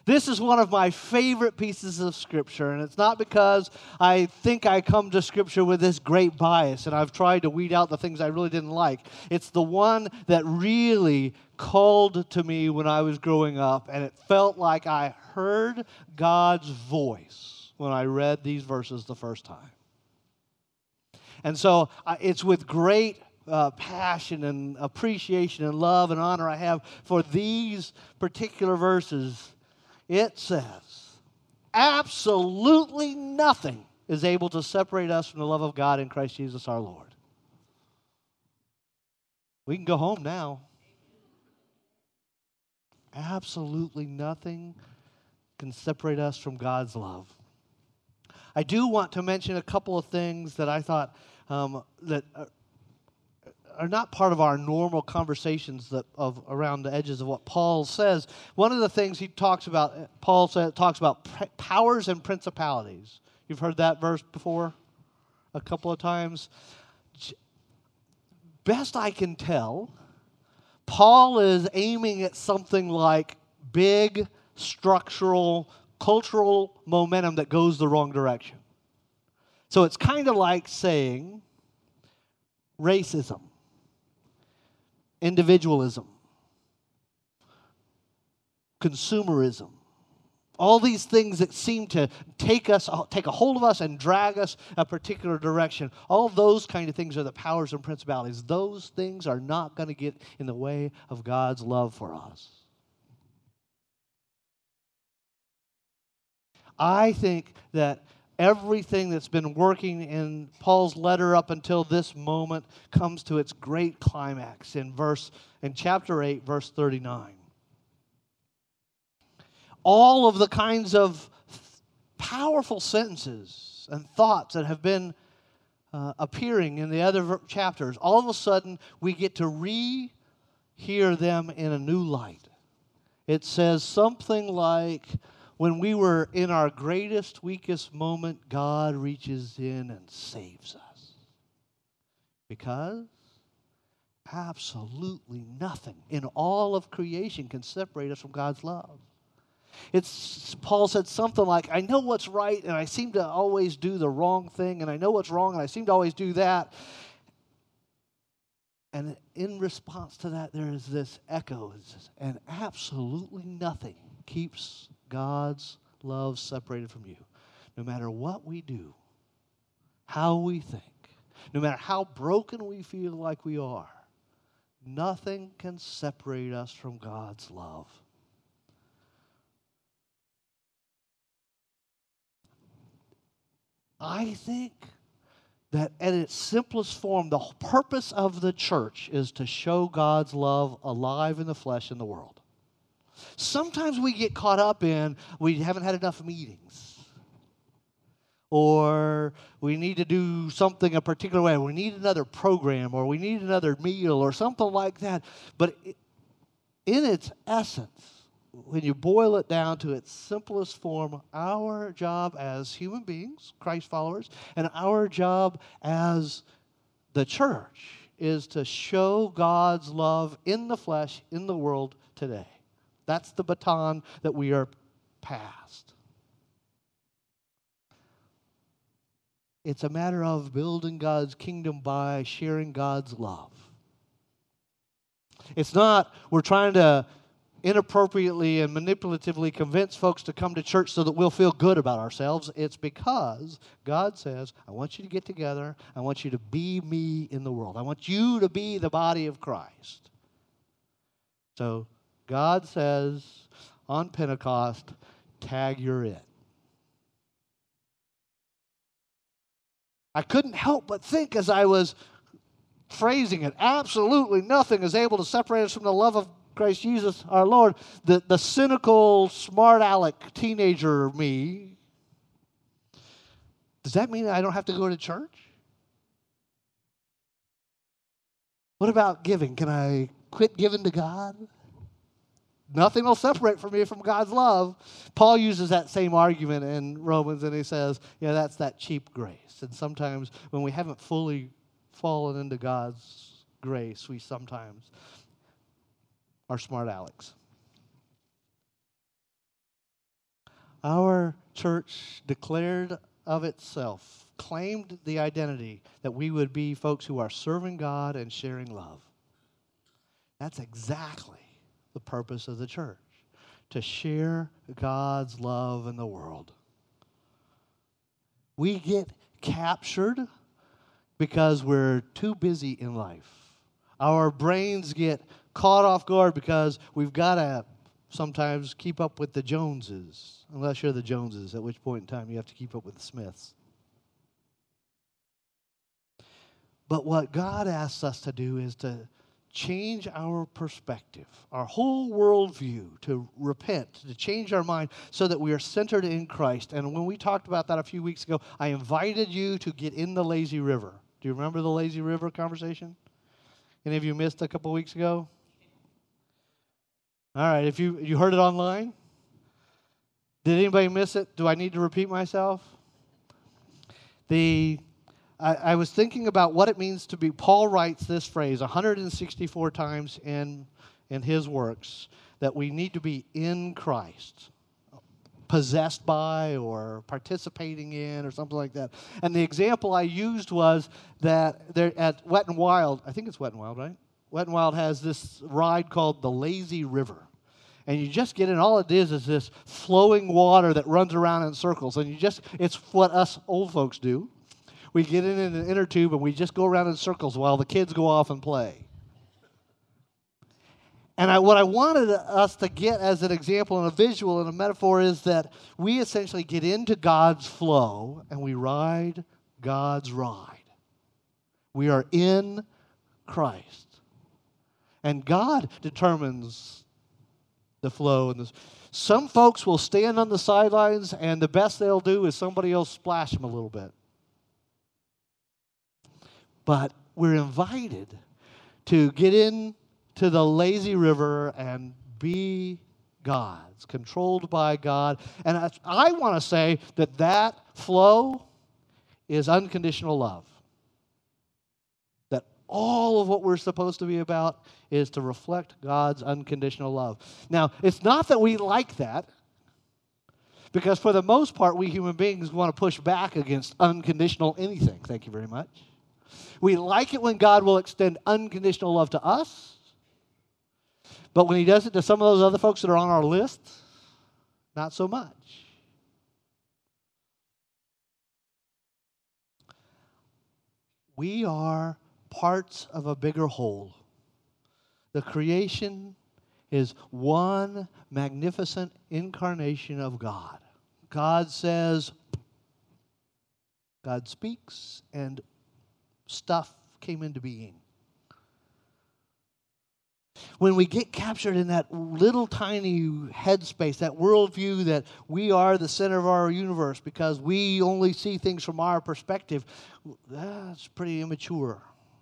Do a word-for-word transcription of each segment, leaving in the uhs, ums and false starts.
This is one of my favorite pieces of Scripture, and it's not because I think I come to Scripture with this great bias, and I've tried to weed out the things I really didn't like. It's the one that really called to me when I was growing up, and it felt like I heard God's voice when I read these verses the first time. And so uh, it's with great uh, passion and appreciation and love and honor I have for these particular verses. It says, absolutely nothing is able to separate us from the love of God in Christ Jesus our Lord. We can go home now. Absolutely nothing can separate us from God's love. I do want to mention a couple of things that I thought um, that are, are not part of our normal conversations that of around the edges of what Paul says. One of the things he talks about, Paul said, talks about powers and principalities. You've heard that verse before a couple of times. Best I can tell, Paul is aiming at something like big, structural, cultural momentum that goes the wrong direction. So it's kind of like saying racism, individualism, consumerism, all these things that seem to take us, take a hold of us and drag us a particular direction. All those kind of things are the powers and principalities. Those things are not going to get in the way of God's love for us. I think that everything that's been working in Paul's letter up until this moment comes to its great climax in verse in chapter eight, verse thirty-nine. All of the kinds of powerful sentences and thoughts that have been uh, appearing in the other ver- chapters, all of a sudden we get to re-hear them in a new light. It says something like, when we were in our greatest, weakest moment, God reaches in and saves us. Because absolutely nothing in all of creation can separate us from God's love. It's, Paul said something like, I know what's right, and I seem to always do the wrong thing, and I know what's wrong, and I seem to always do that. And in response to that, there is this echo, and absolutely nothing keeps God's love separated from you. No matter what we do, how we think, no matter how broken we feel like we are, nothing can separate us from God's love. I think that at its simplest form, the purpose of the church is to show God's love alive in the flesh in the world. Sometimes we get caught up in we haven't had enough meetings, or we need to do something a particular way, we need another program, or we need another meal, or something like that. But in its essence, when you boil it down to its simplest form, our job as human beings, Christ followers, and our job as the church is to show God's love in the flesh, in the world today. That's the baton that we are past. It's a matter of building God's kingdom by sharing God's love. It's not we're trying to inappropriately and manipulatively convince folks to come to church so that we'll feel good about ourselves. It's because God says, I want you to get together. I want you to be me in the world. I want you to be the body of Christ. So God says on Pentecost, tag, you're it. I couldn't help but think as I was phrasing it, absolutely nothing is able to separate us from the love of Christ Jesus our Lord. The, the cynical, smart aleck teenager me, does that mean I don't have to go to church? What about giving? Can I quit giving to God? Nothing will separate from me from God's love. Paul uses that same argument in Romans, and he says, yeah, that's that cheap grace. And sometimes when we haven't fully fallen into God's grace, we sometimes are smart alecks. Our church declared of itself, claimed the identity that we would be folks who are serving God and sharing love. That's exactly the purpose of the church, to share God's love in the world. We get captured because we're too busy in life. Our brains get caught off guard because we've got to sometimes keep up with the Joneses, unless you're the Joneses, at which point in time you have to keep up with the Smiths. But what God asks us to do is to change our perspective, our whole worldview, to repent, to change our mind so that we are centered in Christ. And when we talked about that a few weeks ago, I invited you to get in the lazy river. Do you remember the lazy river conversation? Any of you missed a couple weeks ago? All right, if you, you heard it online, did anybody miss it? Do I need to repeat myself? The I, I was thinking about what it means to be, Paul writes this phrase one hundred sixty-four times in, in his works, that we need to be in Christ, possessed by or participating in or something like that. And the example I used was that they're at Wet and Wild, I think it's Wet and Wild, right? Wet and Wild has this ride called the Lazy River. And you just get in, all it is is this flowing water that runs around in circles. And you just, it's what us old folks do. We get in in an inner tube and we just go around in circles while the kids go off and play. And I, what I wanted us to get as an example and a visual and a metaphor is that we essentially get into God's flow and we ride God's ride. We are in Christ. And God determines the flow. And this. Some folks will stand on the sidelines and the best they'll do is somebody else splash them a little bit. But we're invited to get in to the lazy river and be God's, controlled by God. And I, I want to say that that flow is unconditional love. That all of what we're supposed to be about is to reflect God's unconditional love. Now, it's not that we like that, because for the most part, we human beings want to push back against unconditional anything. Thank you very much. We like it when God will extend unconditional love to us. But when he does it to some of those other folks that are on our list, not so much. We are parts of a bigger whole. The creation is one magnificent incarnation of God. God says, God speaks, and stuff came into being. When we get captured in that little tiny headspace, that worldview that we are the center of our universe because we only see things from our perspective, that's pretty immature.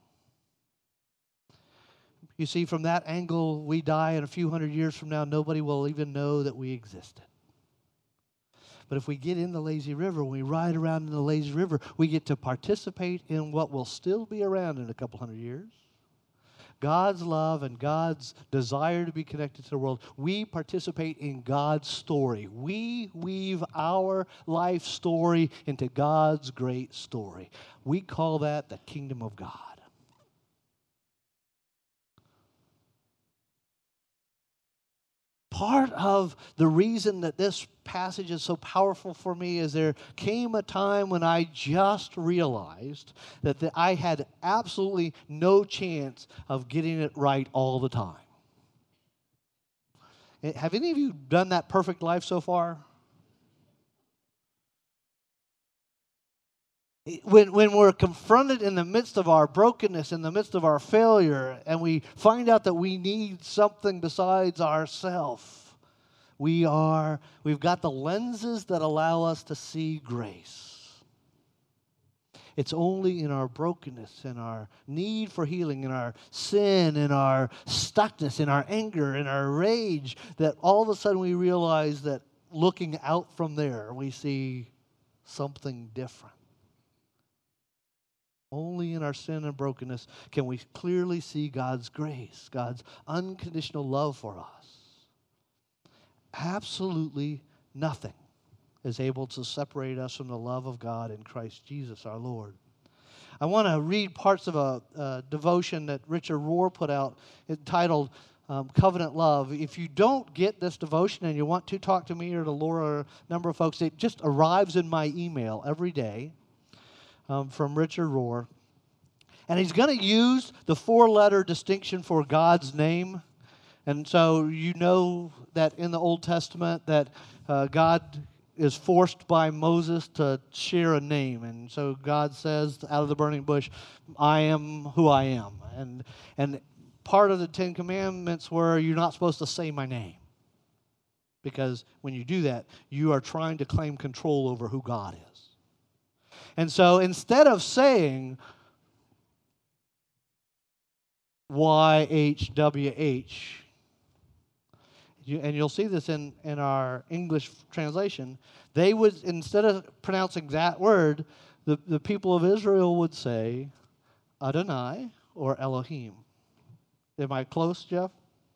You see, from that angle, we die, and a few hundred years from now, nobody will even know that we existed. But if we get in the lazy river, we ride around in the lazy river, we get to participate in what will still be around in a couple hundred years. God's love and God's desire to be connected to the world. We participate in God's story. We weave our life story into God's great story. We call that the kingdom of God. Part of the reason that this passage is so powerful for me is there came a time when I just realized that the, I had absolutely no chance of getting it right all the time. Have any of you done that perfect life so far? When, when we're confronted in the midst of our brokenness, in the midst of our failure, and we find out that we need something besides ourselves, we are, we've got the lenses that allow us to see grace. It's only in our brokenness, in our need for healing, in our sin, in our stuckness, in our anger, in our rage, that all of a sudden we realize that looking out from there, we see something different. Only in our sin and brokenness can we clearly see God's grace, God's unconditional love for us. Absolutely nothing is able to separate us from the love of God in Christ Jesus our Lord. I want to read parts of a, a devotion that Richard Rohr put out entitled um, Covenant Love. If you don't get this devotion and you want to talk to me or to Laura or a number of folks, it just arrives in my email every day um, from Richard Rohr. And he's going to use the four-letter distinction for God's name. And so you know that in the Old Testament that uh, God is forced by Moses to share a name. And so God says out of the burning bush, I am who I am. And, and part of the Ten Commandments were you're not supposed to say my name. Because when you do that, you are trying to claim control over who God is. And so instead of saying Y H W H, You, and you'll see this in, in our English translation, they would, instead of pronouncing that word, the, the people of Israel would say Adonai or Elohim. Am I close, Jeff?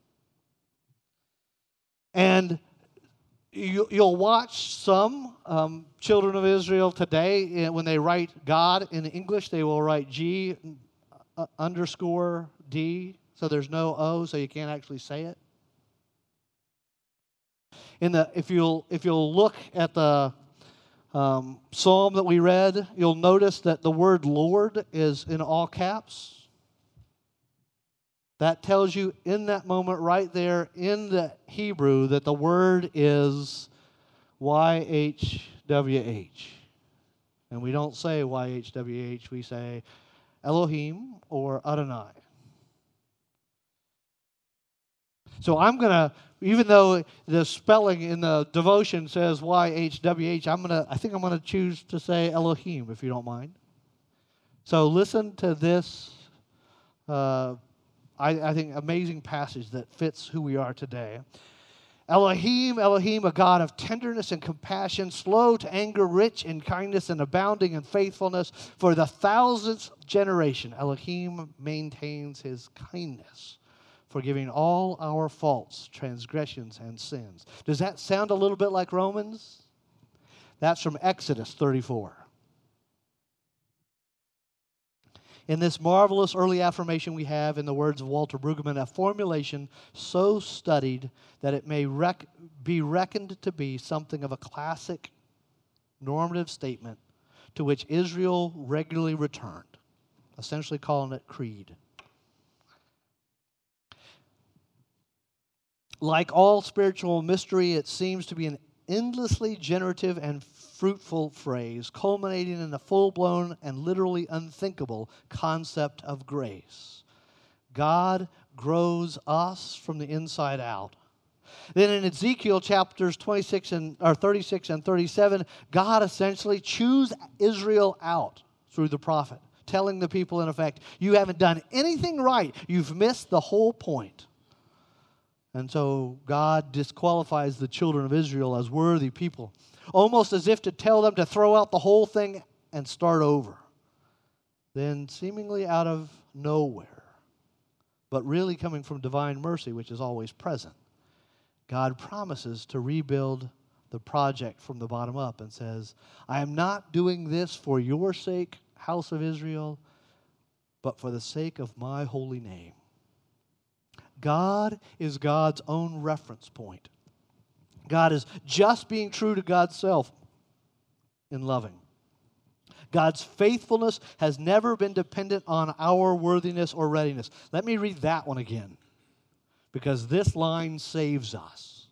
And you, you'll watch some um, children of Israel today, when they write God in English, they will write G uh, underscore D, so there's no O, so you can't actually say it. In the, if you'll if you'll look at the um, psalm that we read, you'll notice that the word Lord is in all caps. That tells you in that moment right there in the Hebrew that the word is Y H W H. And we don't say Y H W H, we say Elohim or Adonai. So I'm going to, even though the spelling in the devotion says Y H W H, I'm going to, I think I'm going to choose to say Elohim, if you don't mind. So listen to this, uh, I, I think, amazing passage that fits who we are today. Elohim, Elohim, a God of tenderness and compassion, slow to anger, rich in kindness and abounding in faithfulness. For the thousandth generation, Elohim maintains his kindness, forgiving all our faults, transgressions, and sins. Does that sound a little bit like Romans? That's from Exodus thirty-four. In this marvelous early affirmation we have, in the words of Walter Brueggemann, a formulation so studied that it may rec- be reckoned to be something of a classic normative statement to which Israel regularly returned, essentially calling it creed. Like all spiritual mystery, it seems to be an endlessly generative and fruitful phrase, culminating in the full-blown and literally unthinkable concept of grace. God grows us from the inside out. Then in Ezekiel chapters twenty-six and or thirty-six and thirty-seven, God essentially chews Israel out through the prophet, telling the people in effect, you haven't done anything right. You've missed the whole point. And so God disqualifies the children of Israel as worthy people, almost as if to tell them to throw out the whole thing and start over. Then, seemingly out of nowhere, but really coming from divine mercy, which is always present, God promises to rebuild the project from the bottom up and says, I am not doing this for your sake, house of Israel, but for the sake of my holy name. God is God's own reference point. God is just being true to God's self in loving. God's faithfulness has never been dependent on our worthiness or readiness. Let me read that one again, because this line saves us.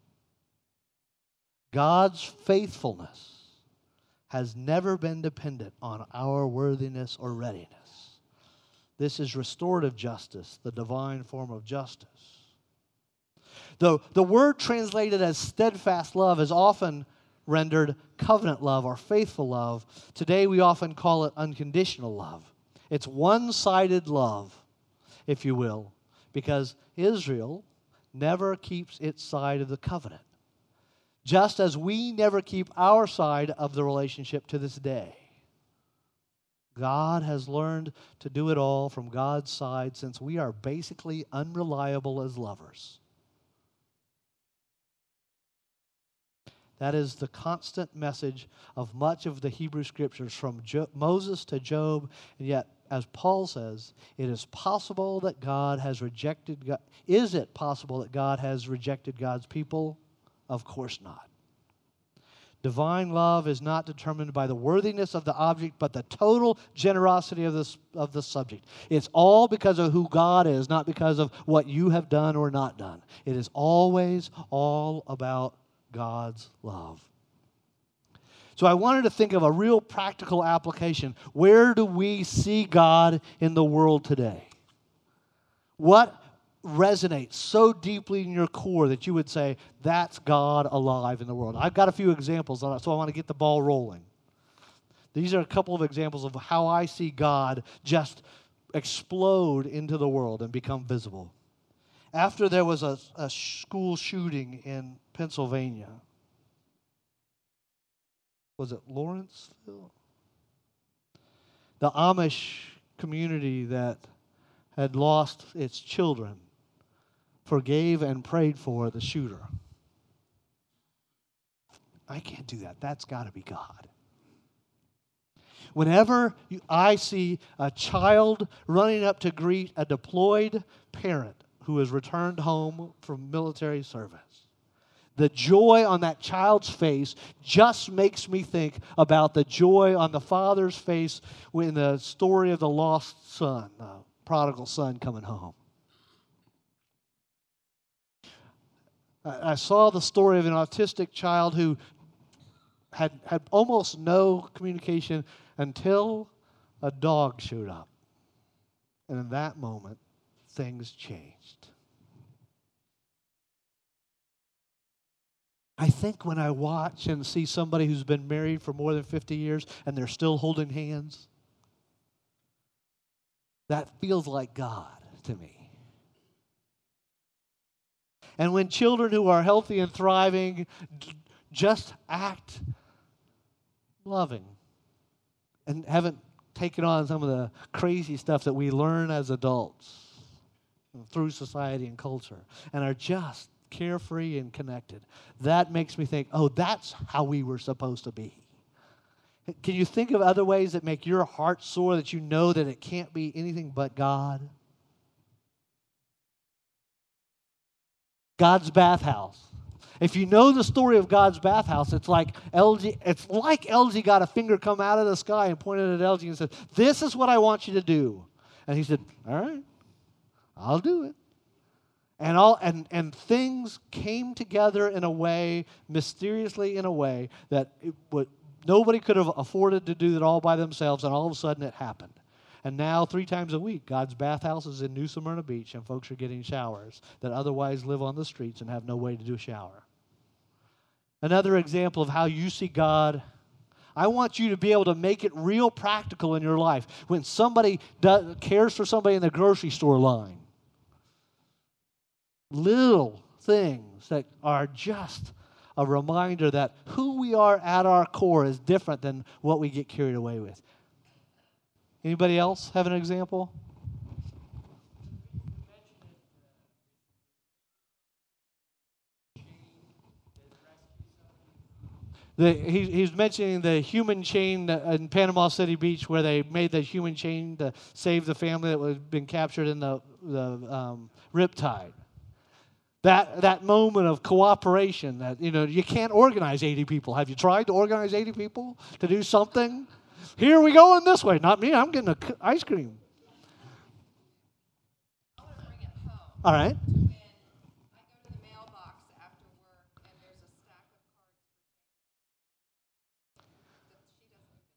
God's faithfulness has never been dependent on our worthiness or readiness. This is restorative justice, the divine form of justice. The, the word translated as steadfast love is often rendered covenant love or faithful love. Today we often call it unconditional love. It's one-sided love, if you will, because Israel never keeps its side of the covenant, just as we never keep our side of the relationship to this day. God has learned to do it all from God's side, since we are basically unreliable as lovers. That is the constant message of much of the Hebrew Scriptures from jo- Moses to Job. And yet, as Paul says, it is possible that God has rejected God. Is it possible that God has rejected God's people? Of course not. Divine love is not determined by the worthiness of the object, but the total generosity of this of the subject. It's all because of who God is, not because of what you have done or not done. It is always all about God's love. So I wanted to think of a real practical application. Where do we see God in the world today? What resonates so deeply in your core that you would say, that's God alive in the world? I've got a few examples, so I want to get the ball rolling. These are a couple of examples of how I see God just explode into the world and become visible. After there was a, a school shooting in Pennsylvania, was it Lawrenceville? The Amish community that had lost its children forgave and prayed for the shooter. I can't do that. That's got to be God. Whenever you, I see a child running up to greet a deployed parent who has returned home from military service, the joy on that child's face just makes me think about the joy on the father's face in the story of the lost son, the prodigal son coming home. I saw the story of an autistic child who had, had almost no communication until a dog showed up. And in that moment, things changed. I think when I watch and see somebody who's been married for more than fifty years and they're still holding hands, that feels like God to me. And when children who are healthy and thriving just act loving and haven't taken on some of the crazy stuff that we learn as adults through society and culture and are just carefree and connected, that makes me think, oh, that's how we were supposed to be. Can you think of other ways that make your heart sore that you know that it can't be anything but God? God's bathhouse. If you know the story of God's bathhouse, it's like L G. It's like L G got a finger come out of the sky and pointed at L G and said, "This is what I want you to do." And he said, "All right, I'll do it." And all and and things came together in a way, mysteriously in a way that it would, nobody could have afforded to do it all by themselves. And all of a sudden, it happened. And now, three times a week, God's bathhouse is in New Smyrna Beach, and folks are getting showers that otherwise live on the streets and have no way to do a shower. Another example of how you see God, I want you to be able to make it real practical in your life. When somebody does, cares for somebody in the grocery store line, little things that are just a reminder that who we are at our core is different than what we get carried away with. Anybody else have an example? The, he, he's mentioning the human chain in Panama City Beach where they made the human chain to save the family that had been captured in the, the um, riptide. That, that moment of cooperation that, you know, you can't organize eighty people. Have you tried to organize eighty people to do something? Here we go in this way. Not me. I'm getting a c- ice cream. I want to bring it home. All right. And I go to the mailbox after work, and there's a stack of cards for Jamie that she doesn't even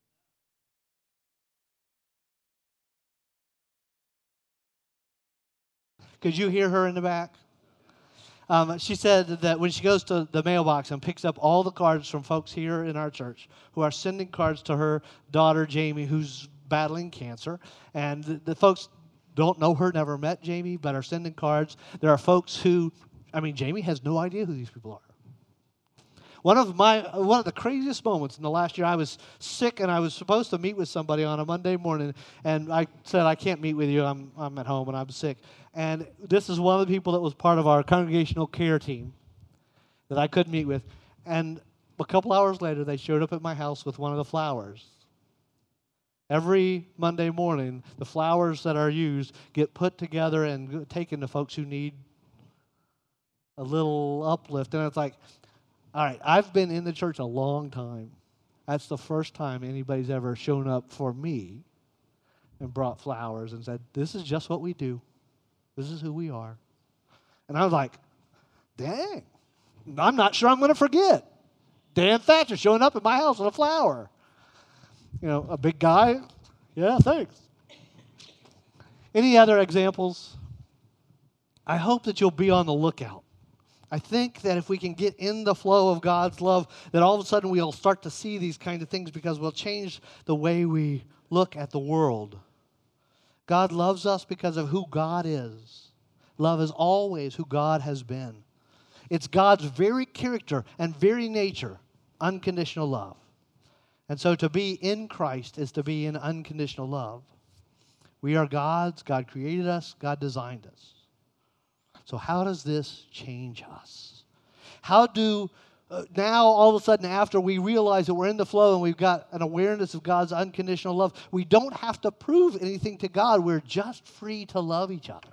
know. Could you hear her in the back? Um, she said that when she goes to the mailbox and picks up all the cards from folks here in our church who are sending cards to her daughter, Jamie, who's battling cancer, and the, the folks don't know her, never met Jamie, but are sending cards. There are folks who, I mean, Jamie has no idea who these people are. One of my one of the craziest moments in the last year, I was sick and I was supposed to meet with somebody on a Monday morning, and I said, I can't meet with you, I'm I'm at home and I'm sick. And this is one of the people that was part of our congregational care team that I could meet with. And a couple hours later, they showed up at my house with one of the flowers. Every Monday morning, the flowers that are used get put together and taken to folks who need a little uplift. And it's like, all right, I've been in the church a long time. That's the first time anybody's ever shown up for me and brought flowers and said, this is just what we do. This is who we are. And I was like, dang, I'm not sure I'm going to forget. Dan Thatcher showing up at my house with a flower. You know, a big guy. Yeah, thanks. Any other examples? I hope that you'll be on the lookout. I think that if we can get in the flow of God's love, that all of a sudden we'll start to see these kind of things because we'll change the way we look at the world. God loves us because of who God is. Love is always who God has been. It's God's very character and very nature, unconditional love. And so to be in Christ is to be in unconditional love. We are God's. God created us. God designed us. So how does this change us? How do, uh, now all of a sudden after we realize that we're in the flow and we've got an awareness of God's unconditional love, we don't have to prove anything to God. We're just free to love each other.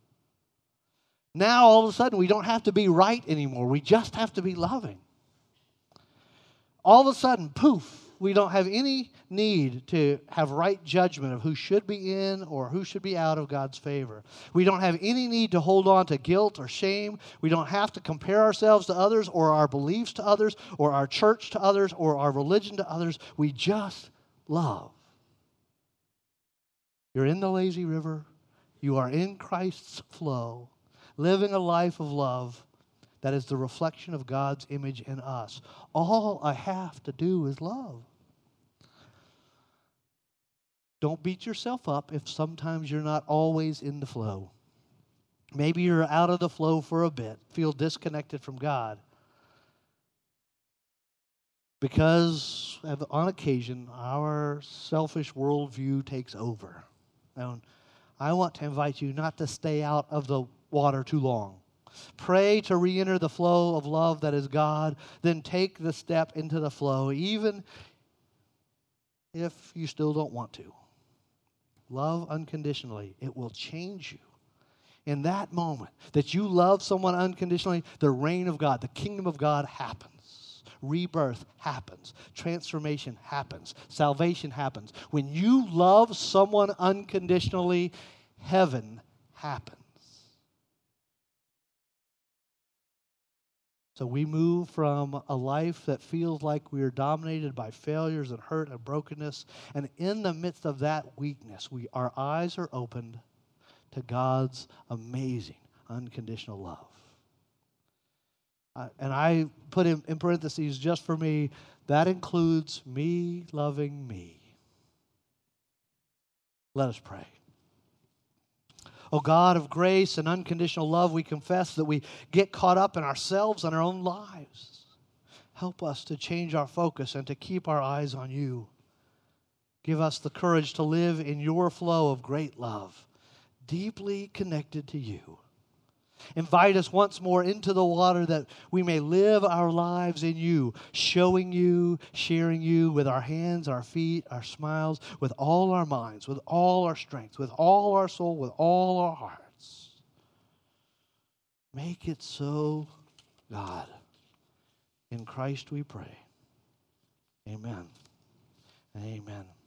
Now all of a sudden we don't have to be right anymore. We just have to be loving. All of a sudden, poof, we don't have any need to have right judgment of who should be in or who should be out of God's favor. We don't have any need to hold on to guilt or shame. We don't have to compare ourselves to others or our beliefs to others or our church to others or our religion to others. We just love. You're in the lazy river. You are in Christ's flow, living a life of love that is the reflection of God's image in us. All I have to do is love. Don't beat yourself up if sometimes you're not always in the flow. Maybe you're out of the flow for a bit, feel disconnected from God. Because on occasion, our selfish worldview takes over. And I want to invite you not to stay out of the water too long. Pray to re-enter the flow of love that is God, then take the step into the flow, even if you still don't want to. Love unconditionally. It will change you. In that moment that you love someone unconditionally, the reign of God, the kingdom of God happens. Rebirth happens. Transformation happens. Salvation happens. When you love someone unconditionally, heaven happens. So we move from a life that feels like we are dominated by failures and hurt and brokenness. And in the midst of that weakness, we, our eyes are opened to God's amazing, unconditional love. Uh, and I put in, in parentheses just for me, that includes me loving me. Let us pray. O God of grace and unconditional love, we confess that we get caught up in ourselves and our own lives. Help us to change our focus and to keep our eyes on you. Give us the courage to live in your flow of great love, deeply connected to you. Invite us once more into the water that we may live our lives in you, showing you, sharing you with our hands, our feet, our smiles, with all our minds, with all our strength, with all our soul, with all our hearts. Make it so, God. In Christ we pray. Amen and amen.